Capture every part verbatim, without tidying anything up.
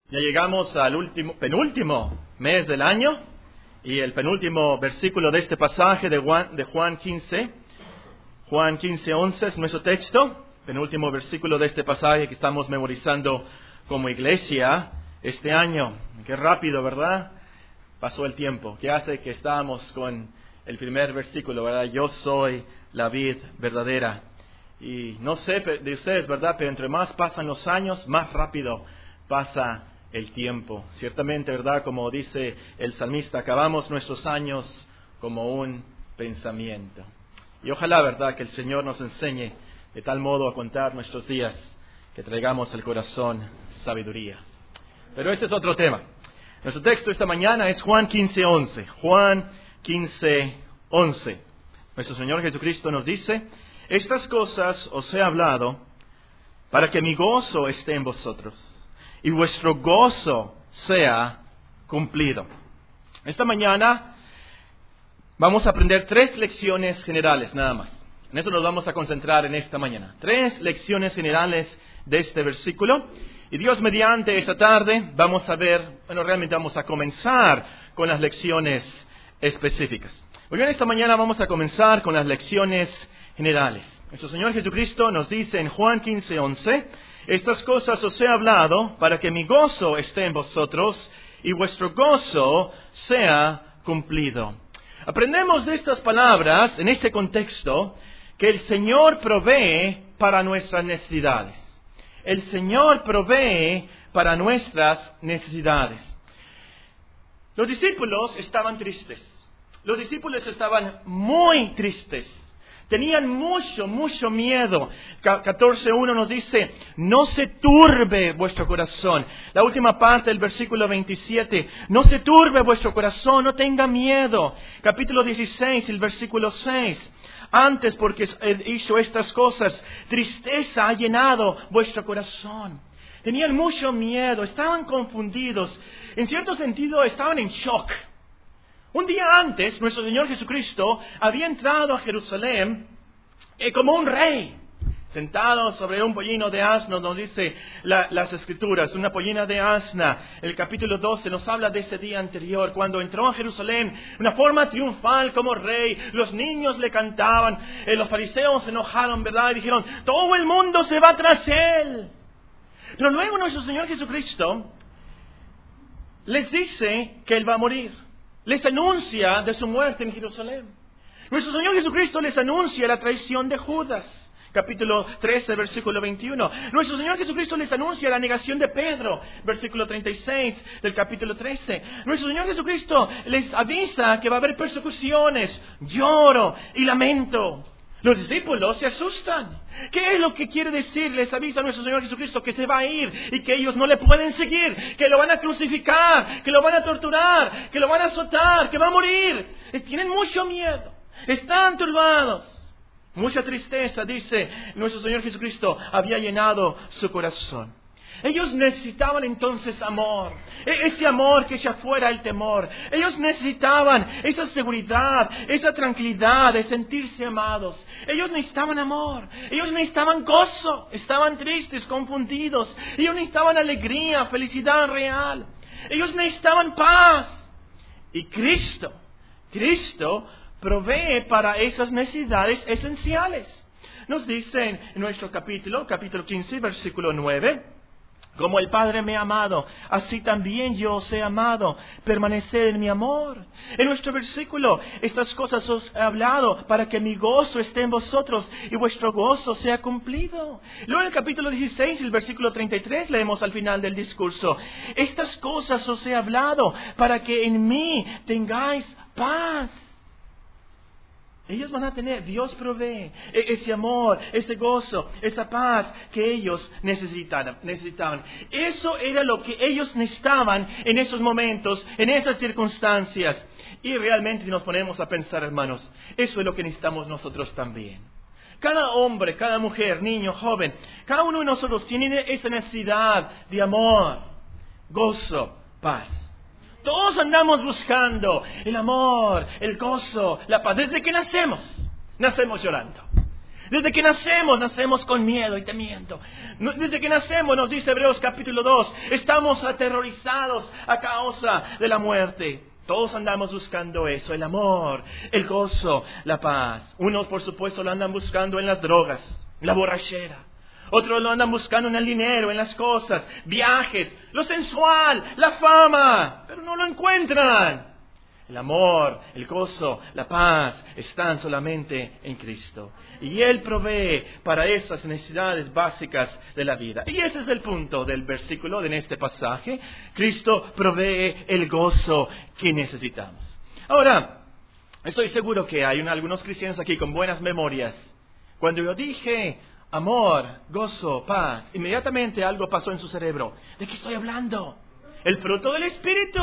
Ya llegamos al último, penúltimo mes del año y el penúltimo versículo de este pasaje de Juan, de Juan quince, Juan quince, once es nuestro texto, penúltimo versículo de este pasaje que estamos memorizando como iglesia este año. Qué rápido, ¿verdad? Pasó el tiempo. ¿Qué hace que estamos con el primer versículo, verdad? Yo soy la vid verdadera. Y no sé de ustedes, ¿verdad? Pero entre más pasan los años, más rápido pasa el tiempo. Ciertamente, ¿verdad? Como dice el salmista, acabamos nuestros años como un pensamiento. Y ojalá, ¿verdad?, que el Señor nos enseñe de tal modo a contar nuestros días que traigamos al corazón sabiduría. Pero este es otro tema. Nuestro texto esta mañana es Juan quince, once. Juan quince, once. Nuestro Señor Jesucristo nos dice: estas cosas os he hablado para que mi gozo esté en vosotros y vuestro gozo sea cumplido. Esta mañana vamos a aprender tres lecciones generales nada más. En eso nos vamos a concentrar en esta mañana. Tres lecciones generales de este versículo. Y Dios mediante esta tarde vamos a ver, bueno, realmente vamos a comenzar con las lecciones específicas. Muy bien, esta mañana vamos a comenzar con las lecciones generales. Nuestro Señor Jesucristo nos dice en Juan quince, once: estas cosas os he hablado para que mi gozo esté en vosotros y vuestro gozo sea cumplido. Aprendemos de estas palabras, en este contexto, que el Señor provee para nuestras necesidades. El Señor provee para nuestras necesidades. Los discípulos estaban tristes. Los discípulos estaban muy tristes. Tenían mucho, mucho miedo. catorce uno nos dice: no se turbe vuestro corazón. La última parte del versículo veintisiete: no se turbe vuestro corazón, no tenga miedo. Capítulo dieciséis, el versículo seis: antes, porque he hecho estas cosas, tristeza ha llenado vuestro corazón. Tenían mucho miedo, estaban confundidos. En cierto sentido, estaban en shock. Un día antes, nuestro Señor Jesucristo había entrado a Jerusalén eh, como un rey, sentado sobre un pollino de asno, nos dice la, las Escrituras, una pollina de asna. El capítulo doce nos habla de ese día anterior, cuando entró a Jerusalén, de una forma triunfal como rey. Los niños le cantaban, eh, los fariseos se enojaron, ¿verdad? Y dijeron: todo el mundo se va tras él. Pero luego nuestro Señor Jesucristo les dice que Él va a morir. Les anuncia de su muerte en Jerusalén. Nuestro Señor Jesucristo les anuncia la traición de Judas. Capítulo trece, versículo veintiuno. Nuestro Señor Jesucristo les anuncia la negación de Pedro. Versículo treinta y seis del capítulo trece. Nuestro Señor Jesucristo les avisa que va a haber persecuciones, lloro y lamento. Los discípulos se asustan. ¿Qué es lo que quiere decir? Les avisa a nuestro Señor Jesucristo que se va a ir y que ellos no le pueden seguir, que lo van a crucificar, que lo van a torturar, que lo van a azotar, que va a morir. Tienen mucho miedo, están turbados. Mucha tristeza, dice nuestro Señor Jesucristo, había llenado su corazón. Ellos necesitaban entonces amor, ese amor que echa fuera el temor. Ellos necesitaban esa seguridad, esa tranquilidad de sentirse amados. Ellos necesitaban amor, ellos necesitaban gozo, estaban tristes, confundidos. Ellos necesitaban alegría, felicidad real. Ellos necesitaban paz. Y Cristo, Cristo provee para esas necesidades esenciales. Nos dice en nuestro capítulo, capítulo quince, versículo nueve: como el Padre me ha amado, así también yo os he amado. Permaneced en mi amor. En nuestro versículo, estas cosas os he hablado para que mi gozo esté en vosotros y vuestro gozo sea cumplido. Luego en el capítulo dieciséis, el versículo treinta y tres, leemos al final del discurso: estas cosas os he hablado para que en mí tengáis paz. Ellos van a tener, Dios provee ese amor, ese gozo, esa paz que ellos necesitaban, necesitaban. Eso era lo que ellos necesitaban en esos momentos, en esas circunstancias. Y realmente nos ponemos a pensar, hermanos, eso es lo que necesitamos nosotros también. Cada hombre, cada mujer, niño, joven, cada uno de nosotros tiene esa necesidad de amor, gozo, paz. Todos andamos buscando el amor, el gozo, la paz. Desde que nacemos, nacemos llorando. Desde que nacemos, nacemos con miedo y temiendo. Desde que nacemos, nos dice Hebreos capítulo dos, estamos aterrorizados a causa de la muerte. Todos andamos buscando eso, el amor, el gozo, la paz. Unos, por supuesto, lo andan buscando en las drogas, la borrachera. Otros lo andan buscando en el dinero, en las cosas, viajes, lo sensual, la fama, pero no lo encuentran. El amor, el gozo, la paz están solamente en Cristo. Y Él provee para esas necesidades básicas de la vida. Y ese es el punto del versículo en este pasaje. Cristo provee el gozo que necesitamos. Ahora, estoy seguro que hay algunos cristianos aquí con buenas memorias. Cuando yo dije amor, gozo, paz, inmediatamente algo pasó en su cerebro. ¿De qué estoy hablando? El fruto del Espíritu.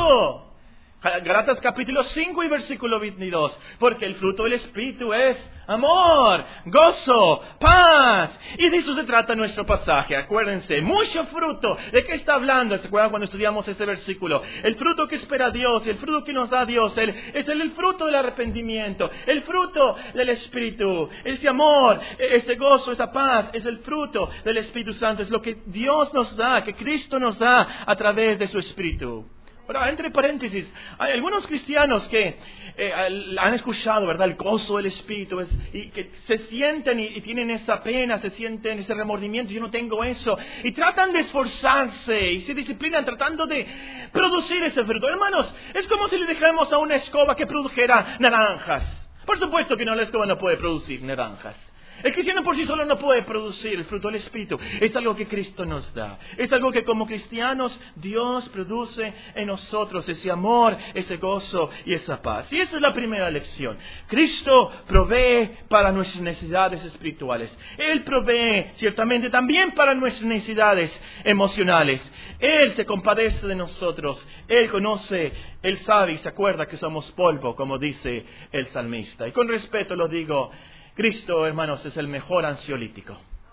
Gálatas capítulo cinco y versículo veintidós. Porque el fruto del Espíritu es amor, gozo, paz. Y de eso se trata nuestro pasaje. Acuérdense, mucho fruto. ¿De qué está hablando? ¿Se acuerdan cuando estudiamos este versículo? El fruto que espera Dios y el fruto que nos da Dios el, es el, el fruto del arrepentimiento. El fruto del Espíritu. Ese amor, ese gozo, esa paz es el fruto del Espíritu Santo. Es lo que Dios nos da, que Cristo nos da a través de su Espíritu. Ahora, entre paréntesis, hay algunos cristianos que eh, han escuchado, ¿verdad?, el gozo del Espíritu, es, y que se sienten y, y tienen esa pena, se sienten ese remordimiento, yo no tengo eso, y tratan de esforzarse y se disciplinan tratando de producir ese fruto. Hermanos, es como si le dejáramos a una escoba que produjera naranjas. Por supuesto que no, la escoba no puede producir naranjas. El cristiano por sí solo no puede producir el fruto del Espíritu. Es algo que Cristo nos da. Es algo que como cristianos Dios produce en nosotros. Ese amor, ese gozo y esa paz. Y esa es la primera lección. Cristo provee para nuestras necesidades espirituales. Él provee ciertamente también para nuestras necesidades emocionales. Él se compadece de nosotros. Él conoce, Él sabe y se acuerda que somos polvo, como dice el salmista. Y con respeto lo digo, Cristo, hermanos, es el mejor ansiolítico.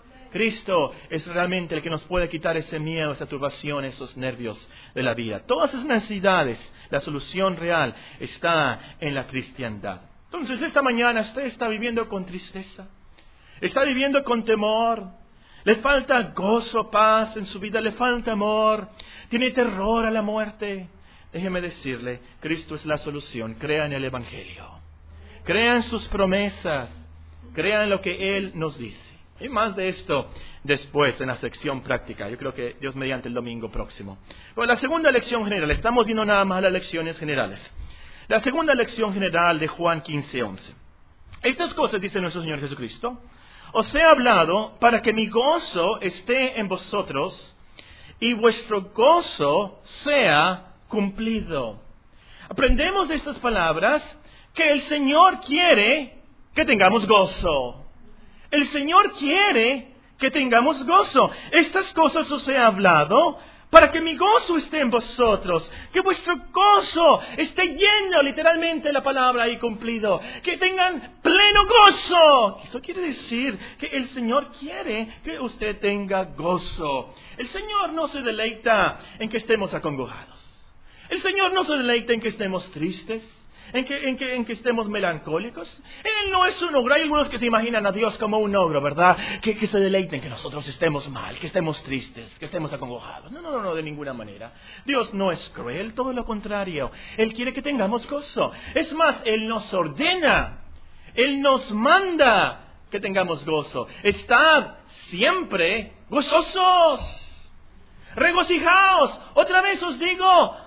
Cristo es realmente el que nos puede quitar ese miedo, esa turbación, esos nervios de la vida. Todas esas necesidades, la solución real está en la cristiandad. Entonces, esta mañana usted está viviendo con tristeza, está viviendo con temor, le falta gozo, paz en su vida, le falta amor, tiene terror a la muerte. Déjeme decirle, Cristo es la solución. Crea en el Evangelio, crea en sus promesas, crea en lo que Él nos dice. Y más de esto después en la sección práctica. Yo creo que Dios mediante el domingo próximo. Bueno, la segunda lección general. Estamos viendo nada más las lecciones generales. La segunda lección general de Juan quince once. Estas cosas dice nuestro Señor Jesucristo. Os he hablado para que mi gozo esté en vosotros y vuestro gozo sea cumplido. Aprendemos de estas palabras que el Señor quiere que tengamos gozo. El Señor quiere que tengamos gozo. Estas cosas os he hablado para que mi gozo esté en vosotros, que vuestro gozo esté lleno, literalmente la palabra ahí cumplido, que tengan pleno gozo. Eso quiere decir que el Señor quiere que usted tenga gozo. El Señor no se deleita en que estemos acongojados. El Señor no se deleita en que estemos tristes. En que, en, que, en que estemos melancólicos. Él no es un ogro. Hay algunos que se imaginan a Dios como un ogro, ¿verdad? Que, que se deleiten que nosotros estemos mal, que estemos tristes, que estemos acongojados. No, no, no, no, de ninguna manera. Dios no es cruel, todo lo contrario. Él quiere que tengamos gozo. Es más, Él nos ordena, Él nos manda que tengamos gozo. Estad siempre gozosos. Regocijaos. Otra vez os digo,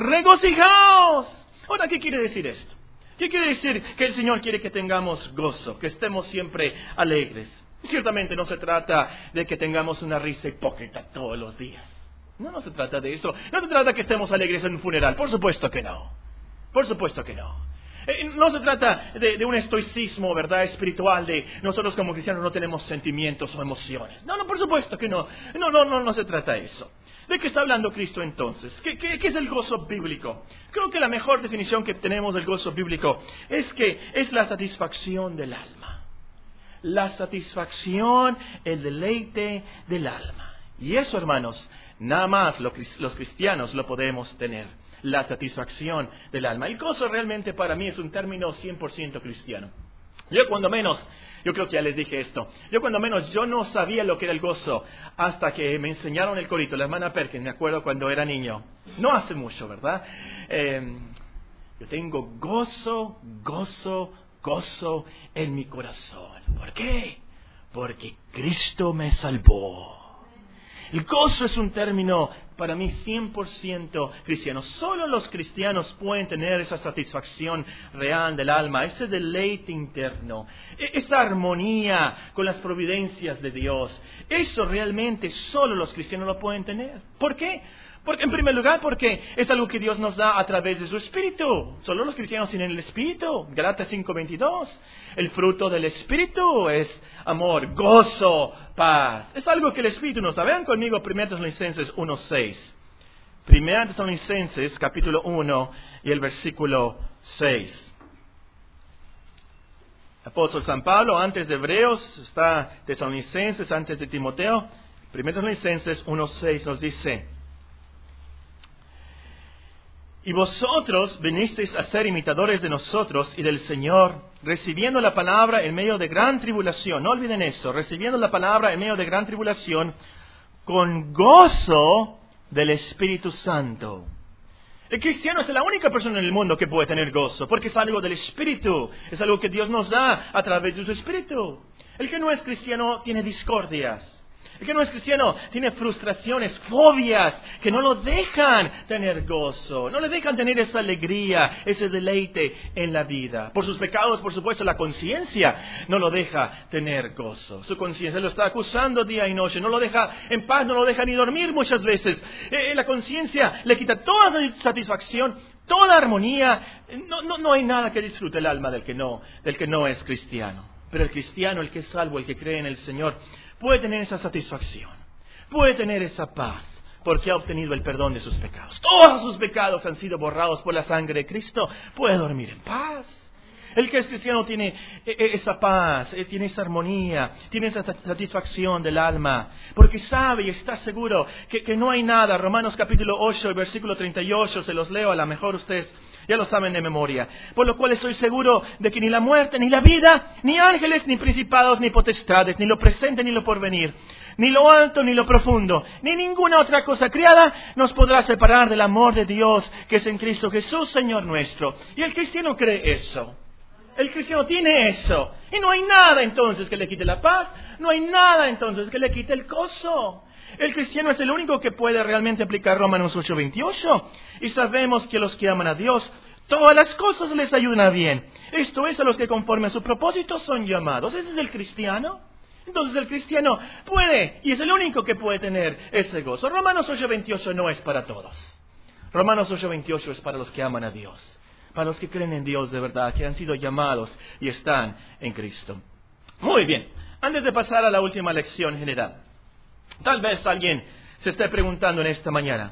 regocijaos. Ahora, ¿qué quiere decir esto? ¿Qué quiere decir que el Señor quiere que tengamos gozo, que estemos siempre alegres? Ciertamente no se trata de que tengamos una risa hipócrita todos los días. No, no se trata de eso. No se trata de que estemos alegres en un funeral. Por supuesto que no. Por supuesto que no. Eh, no se trata de, de un estoicismo, ¿verdad?, espiritual, de nosotros como cristianos no tenemos sentimientos o emociones. No, no, por supuesto que no. No, no, no, no se trata de eso. ¿De qué está hablando Cristo entonces? ¿Qué, qué, ¿Qué es el gozo bíblico? Creo que la mejor definición que tenemos del gozo bíblico es que es la satisfacción del alma. La satisfacción, el deleite del alma. Y eso, hermanos, nada más los cristianos lo podemos tener. La satisfacción del alma. El gozo realmente para mí es un término cien por ciento cristiano. Yo cuando menos, yo creo que ya les dije esto, yo cuando menos yo no sabía lo que era el gozo hasta que me enseñaron el corito, la hermana Perkins, me acuerdo cuando era niño. No hace mucho, ¿verdad? Eh, yo tengo gozo, gozo, gozo en mi corazón. ¿Por qué? Porque Cristo me salvó. El gozo es un término para mí cien por ciento cristiano. Solo los cristianos pueden tener esa satisfacción real del alma, ese deleite interno, esa armonía con las providencias de Dios. Eso realmente solo los cristianos lo pueden tener. ¿Por qué? Porque, en primer lugar, porque es algo que Dios nos da a través de su Espíritu. Solo los cristianos tienen el Espíritu. Gálatas cinco veintidós. El fruto del Espíritu es amor, gozo, paz. Es algo que el Espíritu nos da. Vean conmigo primera Tesalonicenses uno seis. primera Tesalonicenses capítulo uno y el versículo seis. Apóstol San Pablo, antes de Hebreos, está Tesalonicenses, antes de Timoteo. primera Tesalonicenses uno seis nos dice: y vosotros vinisteis a ser imitadores de nosotros y del Señor, recibiendo la palabra en medio de gran tribulación. No olviden eso, recibiendo la palabra en medio de gran tribulación, con gozo del Espíritu Santo. El cristiano es la única persona en el mundo que puede tener gozo, porque es algo del Espíritu, es algo que Dios nos da a través de su Espíritu. El que no es cristiano tiene discordias. El que no es cristiano tiene frustraciones, fobias, que no lo dejan tener gozo, no le dejan tener esa alegría, ese deleite en la vida. Por sus pecados, por supuesto, la conciencia no lo deja tener gozo. Su conciencia lo está acusando día y noche, no lo deja en paz, no lo deja ni dormir muchas veces. Eh, la conciencia le quita toda satisfacción, toda armonía. No, no, no hay nada que disfrute el alma del que no, del que no es cristiano. Pero el cristiano, el que es salvo, el que cree en el Señor, puede tener esa satisfacción, puede tener esa paz, porque ha obtenido el perdón de sus pecados. Todos sus pecados han sido borrados por la sangre de Cristo. Puede dormir en paz. El que es cristiano tiene esa paz, tiene esa armonía, tiene esa satisfacción del alma, porque sabe y está seguro que, que no hay nada. Romanos capítulo ocho, versículo treinta y ocho, se los leo, a lo mejor ustedes ya lo saben de memoria. Por lo cual estoy seguro de que ni la muerte, ni la vida, ni ángeles, ni principados, ni potestades, ni lo presente, ni lo porvenir, ni lo alto, ni lo profundo, ni ninguna otra cosa criada nos podrá separar del amor de Dios que es en Cristo Jesús, Señor nuestro. Y el cristiano cree eso. El cristiano tiene eso. Y no hay nada entonces que le quite la paz, no hay nada entonces que le quite el gozo. El cristiano es el único que puede realmente aplicar Romanos ocho veintiocho. Y sabemos que los que aman a Dios, todas las cosas les ayudan a bien. Esto es, a los que conforme a su propósito son llamados. Ese es el cristiano. Entonces el cristiano puede, y es el único que puede tener ese gozo. Romanos ocho veintiocho no es para todos. Romanos ocho veintiocho es para los que aman a Dios, para los que creen en Dios de verdad, que han sido llamados y están en Cristo. Muy bien, antes de pasar a la última lección general, tal vez alguien se esté preguntando en esta mañana: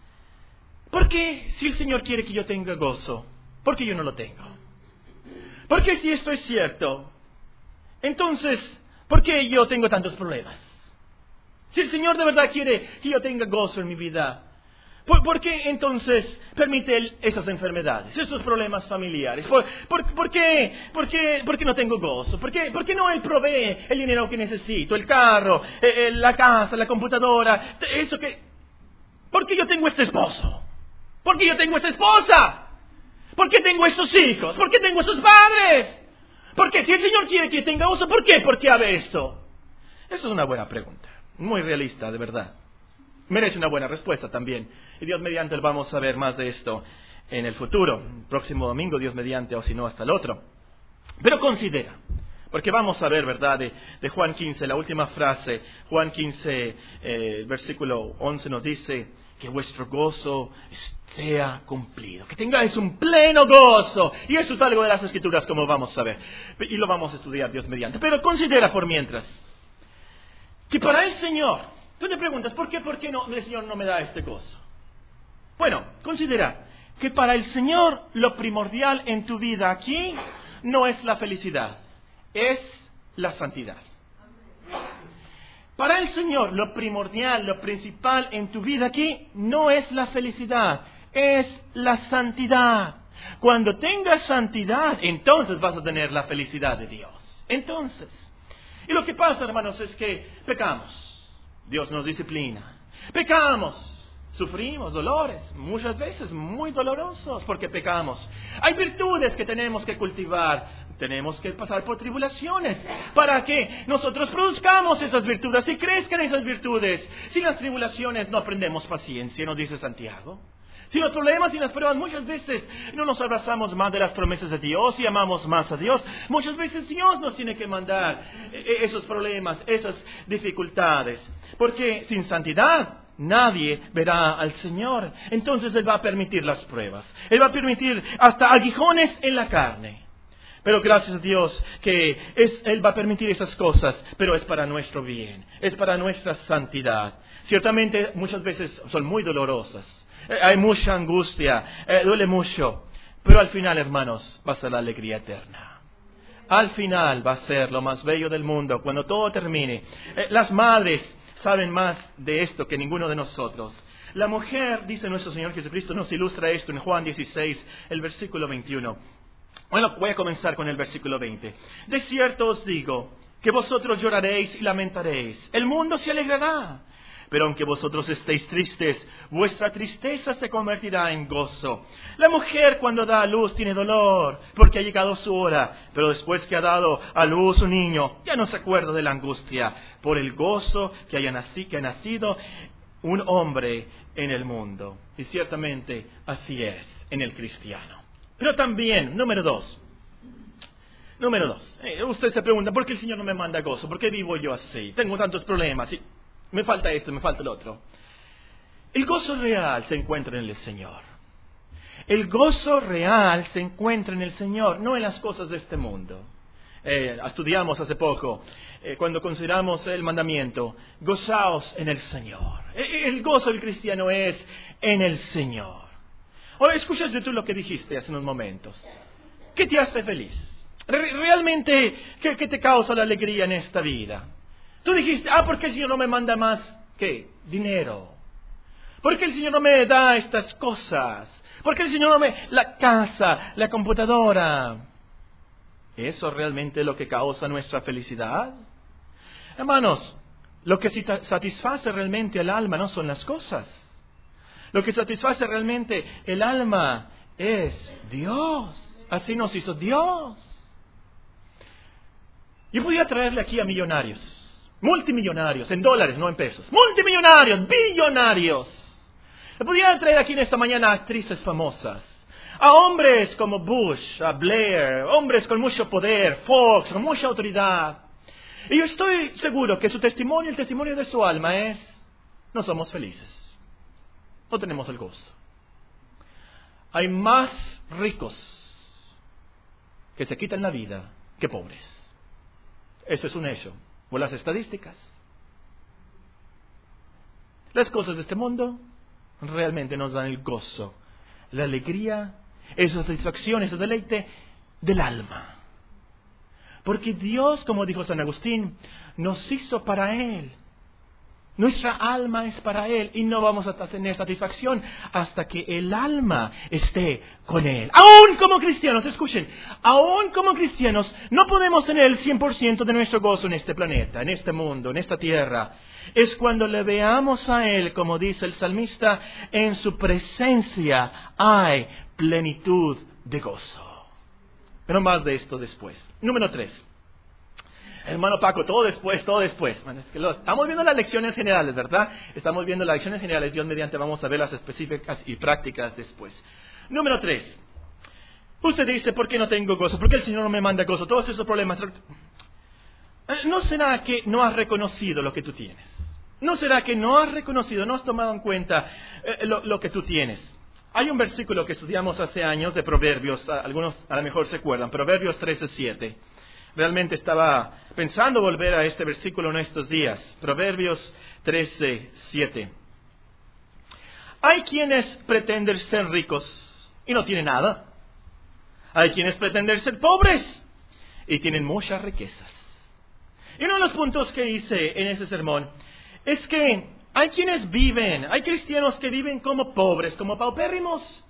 ¿por qué, si el Señor quiere que yo tenga gozo, por qué yo no lo tengo? ¿Por qué, si esto es cierto, entonces, por qué yo tengo tantos problemas? Si el Señor de verdad quiere que yo tenga gozo en mi vida, ¿por, por qué entonces permite Él esas enfermedades, estos problemas familiares? ¿Por, por, por, qué, por, qué, ¿Por qué no tengo gozo? ¿Por qué, por qué no Él provee el dinero que necesito, el carro, eh, la casa, la computadora, eso que... ¿Por qué yo tengo este esposo? ¿Por qué yo tengo esta esposa? ¿Por qué tengo estos hijos? ¿Por qué tengo estos padres? ¿Por qué? Si el Señor quiere que tenga gozo, ¿por qué? ¿Por qué hace esto? Esa es una buena pregunta, muy realista, de verdad. Merece una buena respuesta también. Y Dios mediante vamos a ver más de esto en el futuro. El próximo domingo, Dios mediante, o si no, hasta el otro. Pero considera, porque vamos a ver, ¿verdad? De, de Juan quince, la última frase. Juan quince, eh, versículo once nos dice: que vuestro gozo sea cumplido, que tengáis un pleno gozo. Y eso es algo de las Escrituras, como vamos a ver. Y lo vamos a estudiar, Dios mediante. Pero considera por mientras que para el Señor... Tú te preguntas, ¿por qué, por qué no, el Señor no me da este gozo? Bueno, considera que para el Señor lo primordial en tu vida aquí no es la felicidad, es la santidad. Para el Señor lo primordial, lo principal en tu vida aquí no es la felicidad, es la santidad. Cuando tengas santidad, entonces vas a tener la felicidad de Dios. Entonces, y lo que pasa, hermanos, es que pecamos. Dios nos disciplina. Pecamos. Sufrimos dolores, muchas veces muy dolorosos porque pecamos. Hay virtudes que tenemos que cultivar. Tenemos que pasar por tribulaciones para que nosotros produzcamos esas virtudes y crezcan esas virtudes. Sin las tribulaciones no aprendemos paciencia, nos dice Santiago. Sin los problemas y las pruebas muchas veces no nos abrazamos más de las promesas de Dios y amamos más a Dios. Muchas veces Dios nos tiene que mandar esos problemas, esas dificultades. Porque sin santidad nadie verá al Señor. Entonces Él va a permitir las pruebas. Él va a permitir hasta aguijones en la carne. Pero gracias a Dios que es, Él va a permitir esas cosas, pero es para nuestro bien, es para nuestra santidad. Ciertamente muchas veces son muy dolorosas, eh, hay mucha angustia, eh, duele mucho, pero al final, hermanos, va a ser la alegría eterna. Al final va a ser lo más bello del mundo, cuando todo termine. Eh, las madres saben más de esto que ninguno de nosotros. La mujer, dice nuestro Señor Jesucristo, nos ilustra esto en Juan dieciséis, el versículo veintiuno. Bueno, voy a comenzar con el versículo veinte. De cierto os digo, que vosotros lloraréis y lamentaréis. El mundo se alegrará. Pero aunque vosotros estéis tristes, vuestra tristeza se convertirá en gozo. La mujer cuando da a luz tiene dolor, porque ha llegado su hora. Pero después que ha dado a luz un niño, ya no se acuerda de la angustia, por el gozo que haya nacido, que ha nacido un hombre en el mundo. Y ciertamente así es en el cristiano. Pero también, número dos, número dos, eh, usted se pregunta, ¿por qué el Señor no me manda gozo? ¿Por qué vivo yo así? Tengo tantos problemas, y me falta esto, me falta el otro. El gozo real se encuentra en el Señor. El gozo real se encuentra en el Señor, no en las cosas de este mundo. Eh, estudiamos hace poco, eh, cuando consideramos el mandamiento, gozaos en el Señor. El gozo del cristiano es en el Señor. Ahora, escuchaste tú lo que dijiste hace unos momentos. ¿Qué te hace feliz? Realmente, ¿qué, qué te causa la alegría en esta vida? Tú dijiste, ah, ¿por qué el Señor no me manda más? ¿Qué? Dinero. ¿Por qué el Señor no me da estas cosas? ¿Por qué el Señor no me... la casa, la computadora? ¿Eso realmente es lo que causa nuestra felicidad? Hermanos, lo que satisface realmente al alma no son las cosas. Lo que satisface realmente el alma es Dios. Así nos hizo Dios. Yo podía traerle aquí a millonarios, multimillonarios, en dólares, no en pesos. Multimillonarios, billonarios. Le podía traer aquí en esta mañana a actrices famosas. A hombres como Bush, a Blair, hombres con mucho poder, Fox, con mucha autoridad. Y yo estoy seguro que su testimonio, el testimonio de su alma es, no somos felices. No tenemos el gozo. Hay más ricos que se quitan la vida que pobres. Eso es un hecho. Por las estadísticas. Las cosas de este mundo realmente nos dan el gozo, la alegría, esa satisfacción, ese deleite del alma. Porque Dios, como dijo San Agustín, nos hizo para Él. Nuestra alma es para Él y no vamos a tener satisfacción hasta que el alma esté con Él. Aún como cristianos, escuchen, aún como cristianos no podemos tener el cien por ciento de nuestro gozo en este planeta, en este mundo, en esta tierra. Es cuando le veamos a Él, como dice el salmista, en su presencia hay plenitud de gozo. Pero más de esto después. Número tres. Hermano Paco, todo después, todo después. Bueno, es que lo, estamos viendo las lecciones generales, ¿verdad? Estamos viendo las lecciones generales. Dios mediante vamos a ver las específicas y prácticas después. Número tres. Usted dice, ¿por qué no tengo gozo? ¿Por qué el Señor no me manda gozo? Todos esos problemas. ¿No será que no has reconocido lo que tú tienes? ¿No será que no has reconocido, no has tomado en cuenta eh, lo, lo que tú tienes? Hay un versículo que estudiamos hace años de Proverbios, algunos a lo mejor se acuerdan, Proverbios trece siete. Realmente estaba pensando volver a este versículo en estos días. Proverbios trece siete. Hay quienes pretenden ser ricos y no tienen nada. Hay quienes pretenden ser pobres y tienen muchas riquezas. Y uno de los puntos que hice en ese sermón es que hay quienes viven, hay cristianos que viven como pobres, como paupérrimos.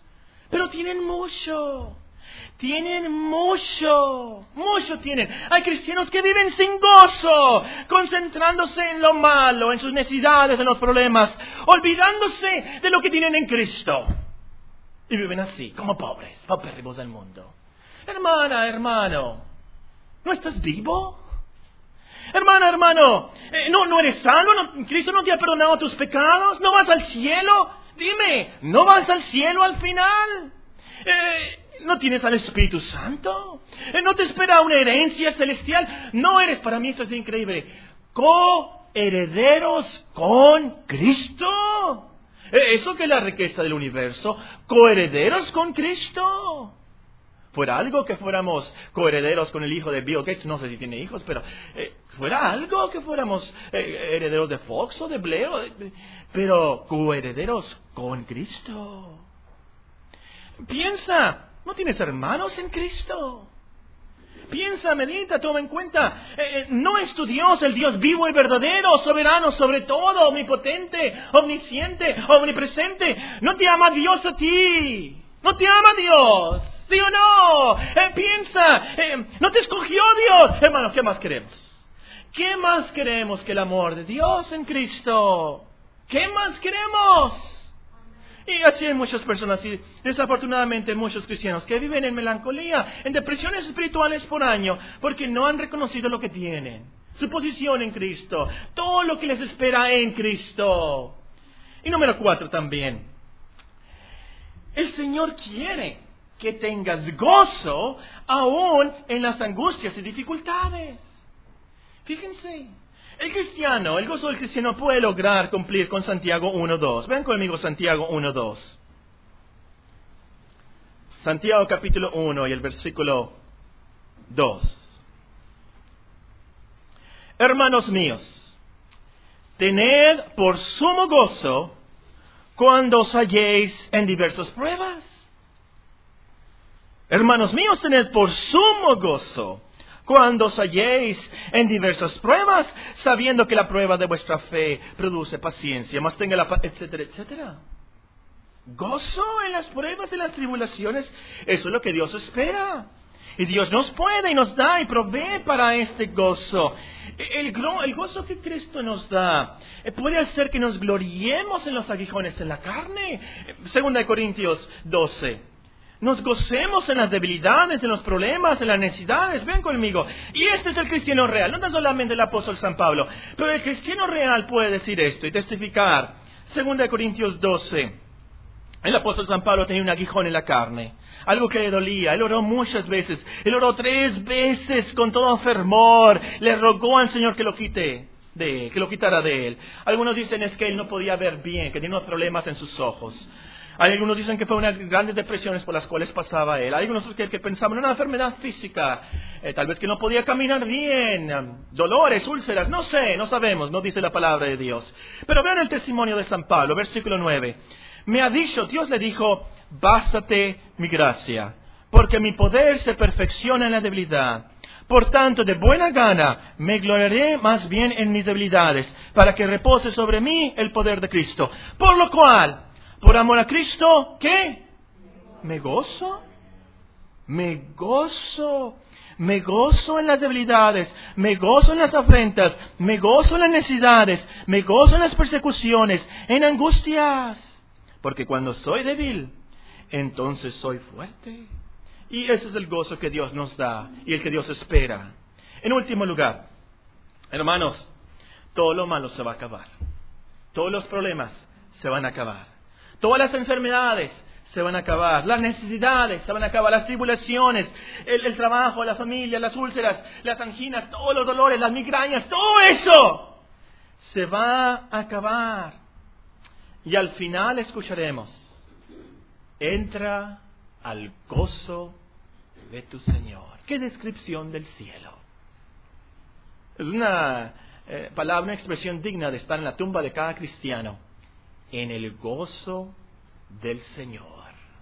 Pero tienen mucho. Tienen mucho, mucho tienen. Hay cristianos que viven sin gozo, concentrándose en lo malo, en sus necesidades, en los problemas, olvidándose de lo que tienen en Cristo. Y viven así, como pobres, paupérrimos del mundo. Hermana, hermano, ¿no estás vivo? Hermana, hermano, eh, ¿no, ¿no eres salvo? ¿No, ¿Cristo no te ha perdonado tus pecados? ¿No vas al cielo? Dime, ¿no vas al cielo al final? Eh... ¿No tienes al Espíritu Santo? ¿No te espera una herencia celestial? No eres, para mí esto es increíble, coherederos con Cristo. Eso que es la riqueza del universo, coherederos con Cristo. Fuera algo que fuéramos coherederos con el hijo de Bill Gates, no sé si tiene hijos, pero eh, fuera algo que fuéramos eh, herederos de Fox o de Blair, o de, pero coherederos con Cristo. Piensa. ¿No tienes hermanos en Cristo? Piensa, medita, toma en cuenta. Eh, ¿No es tu Dios el Dios vivo y verdadero, soberano sobre todo, omnipotente, omnisciente, omnipresente? ¿No te ama Dios a ti? ¿No te ama Dios? ¿Sí o no? Eh, piensa, eh, ¿no te escogió Dios? Hermano, ¿qué más queremos? ¿Qué más queremos que el amor de Dios en Cristo? ¿Qué más queremos? Y así hay muchas personas, y desafortunadamente muchos cristianos que viven en melancolía, en depresiones espirituales por año, porque no han reconocido lo que tienen, su posición en Cristo, todo lo que les espera en Cristo. Y número cuatro también, el Señor quiere que tengas gozo aún en las angustias y dificultades. Fíjense. El cristiano, el gozo del cristiano puede lograr cumplir con Santiago uno dos. Vean conmigo Santiago uno dos. Santiago capítulo uno y el versículo dos. Hermanos míos, tened por sumo gozo cuando os halléis en diversas pruebas. Hermanos míos, tened por sumo gozo cuando os halléis en diversas pruebas, sabiendo que la prueba de vuestra fe produce paciencia, mas tenga la paz, etcétera, etcétera. Gozo en las pruebas, en las tribulaciones, eso es lo que Dios espera. Y Dios nos puede y nos da y provee para este gozo. El, el gozo que Cristo nos da puede hacer que nos gloriemos en los aguijones en la carne. Segunda de Corintios doce. Nos gocemos en las debilidades, en los problemas, en las necesidades. Ven conmigo. Y este es el cristiano real, no tan solamente el apóstol San Pablo, pero el cristiano real puede decir esto y testificar. Segunda de Corintios doce. El apóstol San Pablo tenía un aguijón en la carne, algo que le dolía. Él oró muchas veces. Él oró tres veces con todo fervor. Le rogó al Señor que lo quite de él, que lo quitara de él. Algunos dicen es que él no podía ver bien, que tenía unos problemas en sus ojos. Hay algunos dicen que fue unas grandes depresiones por las cuales pasaba él. Hay algunos que, que pensaban en una enfermedad física, eh, tal vez que no podía caminar bien, um, dolores, úlceras, no sé, no sabemos, no dice la palabra de Dios. Pero vean el testimonio de San Pablo, versículo nueve. Me ha dicho, Dios le dijo, bástate mi gracia, porque mi poder se perfecciona en la debilidad. Por tanto, de buena gana me gloriaré más bien en mis debilidades, para que repose sobre mí el poder de Cristo. Por lo cual, por amor a Cristo, ¿qué? Me gozo, me gozo, me gozo en las debilidades, me gozo en las afrentas, me gozo en las necesidades, me gozo en las persecuciones, en angustias. Porque cuando soy débil, entonces soy fuerte. Y ese es el gozo que Dios nos da y el que Dios espera. En último lugar, hermanos, todo lo malo se va a acabar. Todos los problemas se van a acabar. Todas las enfermedades se van a acabar, las necesidades se van a acabar, las tribulaciones, el, el trabajo, la familia, las úlceras, las anginas, todos los dolores, las migrañas, todo eso se va a acabar. Y al final escucharemos, entra al gozo de tu Señor. ¡Qué descripción del cielo! Es una eh, palabra, una expresión digna de estar en la tumba de cada cristiano. En el gozo del Señor.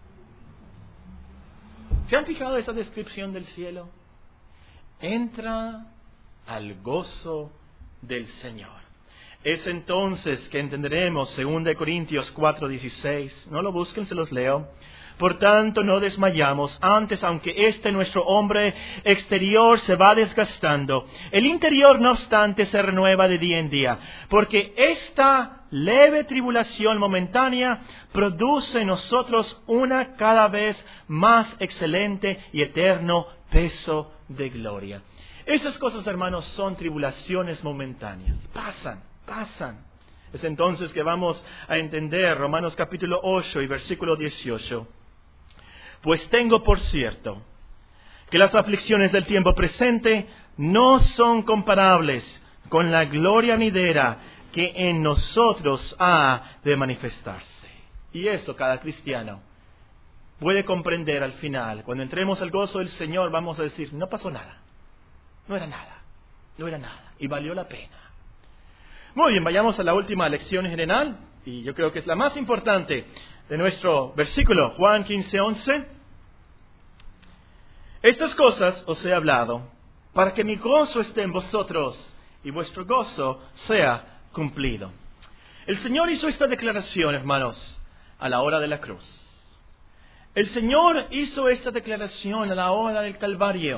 ¿Se han fijado esa descripción del cielo? Entra al gozo del Señor. Es entonces que entenderemos segunda de Corintios cuatro dieciséis. No lo busquen, se los leo. Por tanto, no desmayamos. Antes, aunque este nuestro hombre exterior se va desgastando, el interior, no obstante, se renueva de día en día. Porque esta leve tribulación momentánea produce en nosotros una cada vez más excelente y eterno peso de gloria. Esas cosas, hermanos, son tribulaciones momentáneas. Pasan, pasan. Es entonces que vamos a entender Romanos capítulo ocho y versículo dieciocho. Pues tengo por cierto que las aflicciones del tiempo presente no son comparables con la gloria venidera que en nosotros ha de manifestarse. Y eso cada cristiano puede comprender al final. Cuando entremos al gozo del Señor vamos a decir, no pasó nada, no era nada, no era nada, y valió la pena. Muy bien, vayamos a la última lección general, y yo creo que es la más importante de nuestro versículo, Juan quince once. Estas cosas os he hablado, para que mi gozo esté en vosotros, y vuestro gozo sea cumplido. El Señor hizo esta declaración, hermanos, a la hora de la cruz. El Señor hizo esta declaración a la hora del Calvario.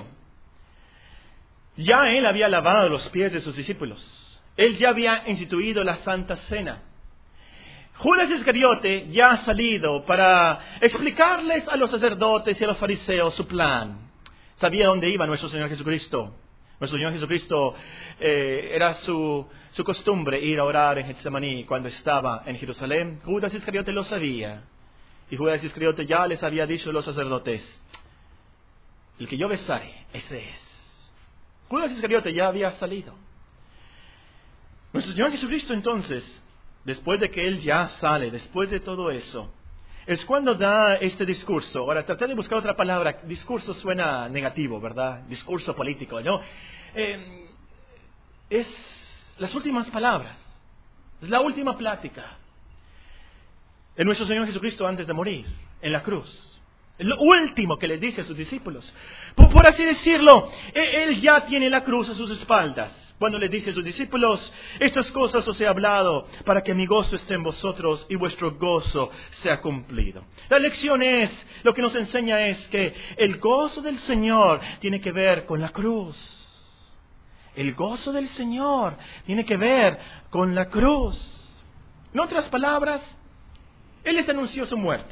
Ya Él había lavado los pies de sus discípulos. Él ya había instituido la Santa Cena. Judas Iscariote ya ha salido para explicarles a los sacerdotes y a los fariseos su plan. Sabía dónde iba nuestro Señor Jesucristo. Nuestro Señor Jesucristo eh, era su, su costumbre ir a orar en Getsemaní cuando estaba en Jerusalén. Judas Iscariote lo sabía. Y Judas Iscariote ya les había dicho a los sacerdotes, el que yo besare, ese es. Judas Iscariote ya había salido. Nuestro Señor Jesucristo entonces, después de que Él ya sale, después de todo eso, es cuando da este discurso. Ahora, tratar de buscar otra palabra. Discurso suena negativo, ¿verdad? Discurso político, ¿no? Eh, es las últimas palabras. Es la última plática de nuestro Señor Jesucristo antes de morir en la cruz. Es lo último que le dice a sus discípulos. Por, por así decirlo, Él ya tiene la cruz a sus espaldas. Cuando le dice a sus discípulos, estas cosas os he hablado para que mi gozo esté en vosotros y vuestro gozo sea cumplido. La lección es, lo que nos enseña es que el gozo del Señor tiene que ver con la cruz. El gozo del Señor tiene que ver con la cruz. En otras palabras, Él les anunció su muerte.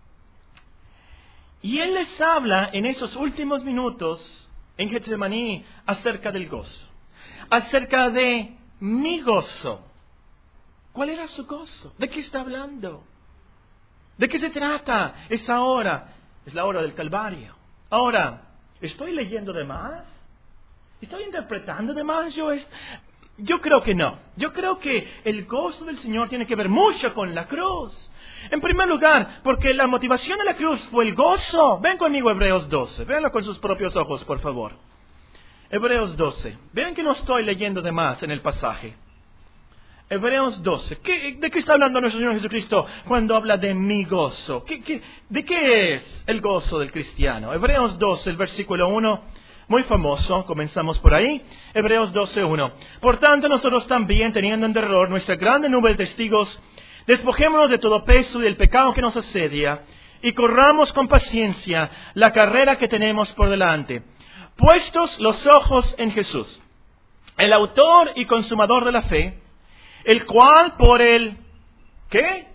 Y Él les habla en esos últimos minutos en Getsemaní acerca del gozo. Acerca de mi gozo. ¿Cuál era su gozo? ¿De qué está hablando? ¿De qué se trata? Es ahora, es la hora del Calvario. Ahora, ¿estoy leyendo de más? ¿Estoy interpretando de más? Yo, es... Yo creo que no. Yo creo que el gozo del Señor tiene que ver mucho con la cruz. En primer lugar, porque la motivación de la cruz fue el gozo. Ven conmigo a Hebreos doce. Véanlo con sus propios ojos, por favor. Hebreos doce. Vean que no estoy leyendo de más en el pasaje. Hebreos doce. ¿Qué, ¿De qué está hablando nuestro Señor Jesucristo cuando habla de mi gozo? ¿Qué, qué, ¿De qué es el gozo del cristiano? Hebreos doce, el versículo uno, muy famoso. Comenzamos por ahí. Hebreos doce, uno. Por tanto, nosotros también, teniendo en derredor nuestra grande nube de testigos, despojémonos de todo peso y del pecado que nos asedia, y corramos con paciencia la carrera que tenemos por delante. Puestos los ojos en Jesús, el autor y consumador de la fe, el cual por el, ¿qué?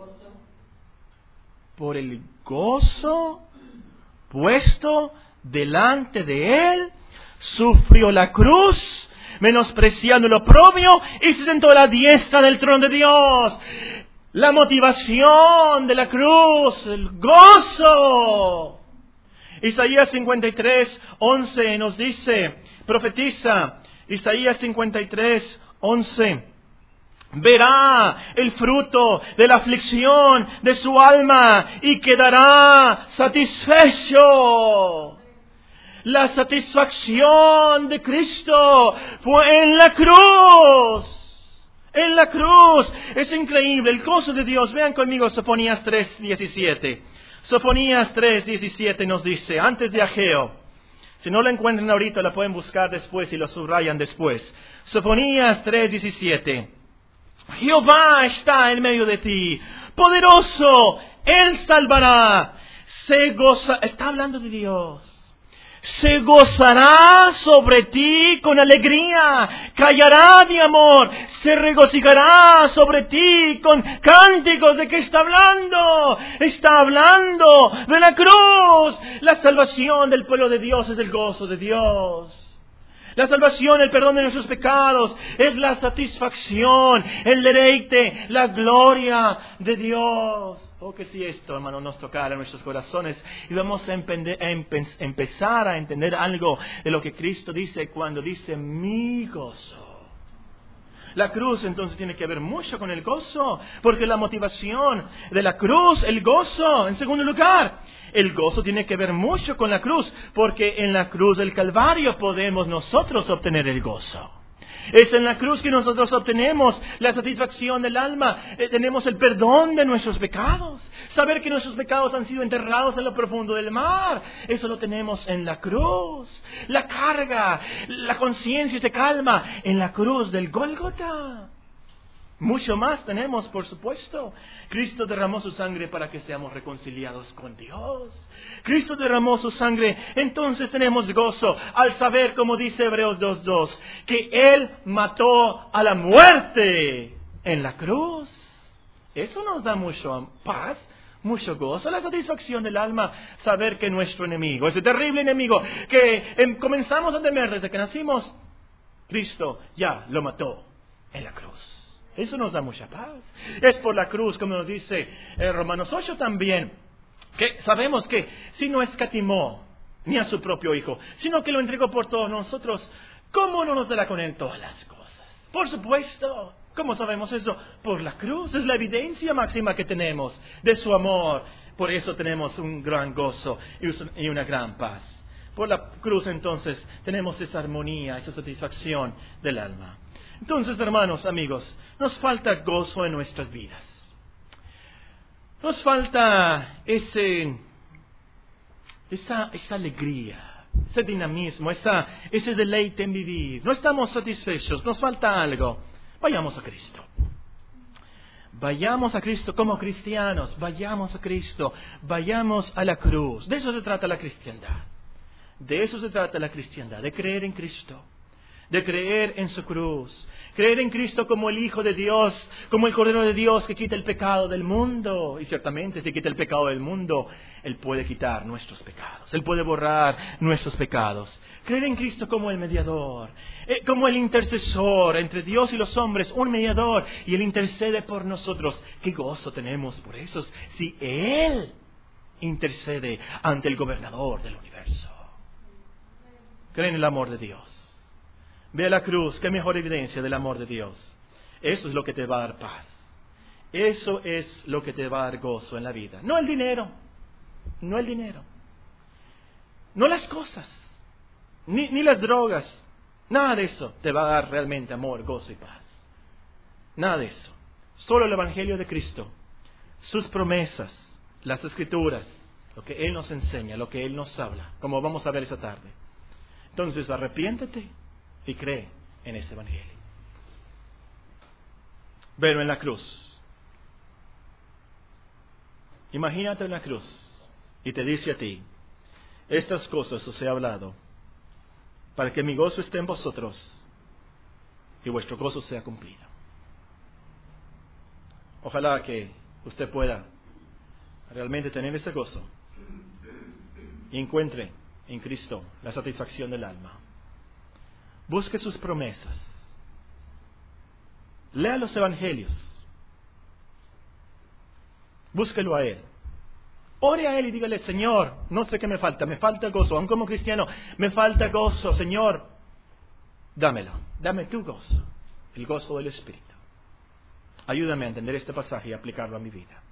Por el gozo puesto delante de Él, sufrió la cruz, menospreciando el oprobio, y se sentó a la diestra del trono de Dios. La motivación de la cruz, el gozo. Isaías cincuenta y tres, once nos dice, profetiza, Isaías cincuenta y tres, once, verá el fruto de la aflicción de su alma y quedará satisfecho. La satisfacción de Cristo fue en la cruz. En la cruz. Es increíble. El gozo de Dios. Vean conmigo Sofonías tres, diecisiete. Sofonías tres, diecisiete nos dice, antes de Ageo. Si no la encuentran ahorita, la pueden buscar después y lo subrayan después. Sofonías tres, diecisiete. Jehová está en medio de ti. Poderoso, Él salvará. Se goza, está hablando de Dios. Se gozará sobre ti con alegría, callará de amor, se regocijará sobre ti con cánticos. ¿De qué está hablando? Está hablando de la cruz. La salvación del pueblo de Dios es el gozo de Dios. La salvación, el perdón de nuestros pecados, es la satisfacción, el deleite, la gloria de Dios. Oh, que si esto, hermano, nos tocara en nuestros corazones y vamos a, empende, a empe, empezar a entender algo de lo que Cristo dice cuando dice mi gozo. La cruz entonces tiene que ver mucho con el gozo, porque la motivación de la cruz, el gozo. En segundo lugar, el gozo tiene que ver mucho con la cruz, porque en la cruz del Calvario podemos nosotros obtener el gozo. Es en la cruz que nosotros obtenemos la satisfacción del alma. Eh, tenemos el perdón de nuestros pecados. Saber que nuestros pecados han sido enterrados en lo profundo del mar. Eso lo tenemos en la cruz. La carga, la conciencia se calma en la cruz del Gólgota. Mucho más tenemos, por supuesto. Cristo derramó su sangre para que seamos reconciliados con Dios. Cristo derramó su sangre, entonces tenemos gozo al saber, como dice Hebreos dos dos, que Él mató a la muerte en la cruz. Eso nos da mucho paz, mucho gozo, la satisfacción del alma, saber que nuestro enemigo, ese terrible enemigo que em, comenzamos a temer desde que nacimos, Cristo ya lo mató en la cruz. Eso nos da mucha paz. Es por la cruz, como nos dice eh, Romanos ocho también, que sabemos que si no escatimó ni a su propio Hijo, sino que lo entregó por todos nosotros, ¿cómo no nos dará con Él todas las cosas? Por supuesto. ¿Cómo sabemos eso? Por la cruz. Es la evidencia máxima que tenemos de su amor. Por eso tenemos un gran gozo y una gran paz. Por la cruz entonces tenemos esa armonía, esa satisfacción del alma. Entonces, hermanos, amigos, nos falta gozo en nuestras vidas. Nos falta ese, esa, esa alegría, ese dinamismo, esa, ese deleite en vivir. No estamos satisfechos, nos falta algo. Vayamos a Cristo. Vayamos a Cristo como cristianos, vayamos a Cristo, vayamos a la cruz. De eso se trata la cristiandad. De eso se trata la cristiandad, de creer en Cristo. De creer en su cruz, creer en Cristo como el Hijo de Dios, como el Cordero de Dios que quita el pecado del mundo. Y ciertamente si quita el pecado del mundo, Él puede quitar nuestros pecados, Él puede borrar nuestros pecados. Creer en Cristo como el mediador, eh, como el intercesor entre Dios y los hombres, un mediador, y Él intercede por nosotros. Qué gozo tenemos por eso, si Él intercede ante el gobernador del universo. Creen en el amor de Dios. Ve a la cruz, qué mejor evidencia del amor de Dios. Eso es lo que te va a dar paz. Eso es lo que te va a dar gozo en la vida. No el dinero, no el dinero. No las cosas, ni, ni las drogas. Nada de eso te va a dar realmente amor, gozo y paz. Nada de eso. Solo el Evangelio de Cristo, sus promesas, las Escrituras, lo que Él nos enseña, lo que Él nos habla, como vamos a ver esta tarde. Entonces arrepiéntete y cree en ese Evangelio. Pero en la cruz, imagínate en la cruz y te dice a ti, estas cosas os he hablado para que mi gozo esté en vosotros y vuestro gozo sea cumplido. Ojalá que usted pueda realmente tener ese gozo y encuentre en Cristo la satisfacción del alma. Busque sus promesas. Lea los evangelios. Búsquelo a Él. Ore a Él y dígale, Señor, no sé qué me falta, me falta gozo, aun como cristiano, me falta gozo, Señor, dámelo, dame tu gozo, el gozo del Espíritu. Ayúdame a entender este pasaje y aplicarlo a mi vida.